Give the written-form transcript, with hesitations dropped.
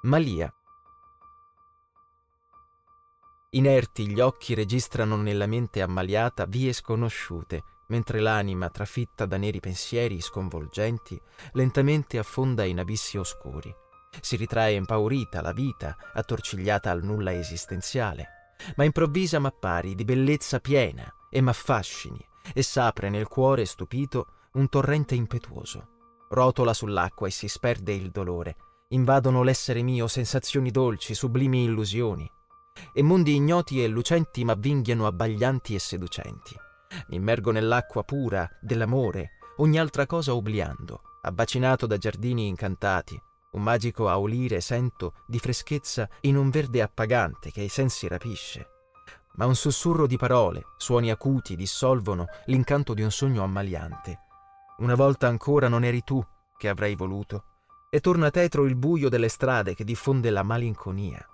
Malia. Inerti gli occhi registrano nella mente ammaliata vie sconosciute, mentre l'anima, trafitta da neri pensieri sconvolgenti, lentamente affonda in abissi oscuri. Si ritrae impaurita la vita, attorcigliata al nulla esistenziale, ma improvvisa m'appari di bellezza piena e m'affascini, e s'apre nel cuore stupito un torrente impetuoso. Rotola sull'acqua e si sperde il dolore, invadono l'essere mio sensazioni dolci, sublimi illusioni, e mondi ignoti e lucenti m'avvinghiano abbaglianti e seducenti. Mi immergo nell'acqua pura dell'amore, ogni altra cosa obliando, abbacinato da giardini incantati. Un magico aulire sento di freschezza in un verde appagante che i sensi rapisce. Ma un sussurro di parole, suoni acuti dissolvono l'incanto di un sogno ammaliante. Una volta ancora non eri tu che avrei voluto, e torna tetro il buio delle strade che diffonde la malinconia.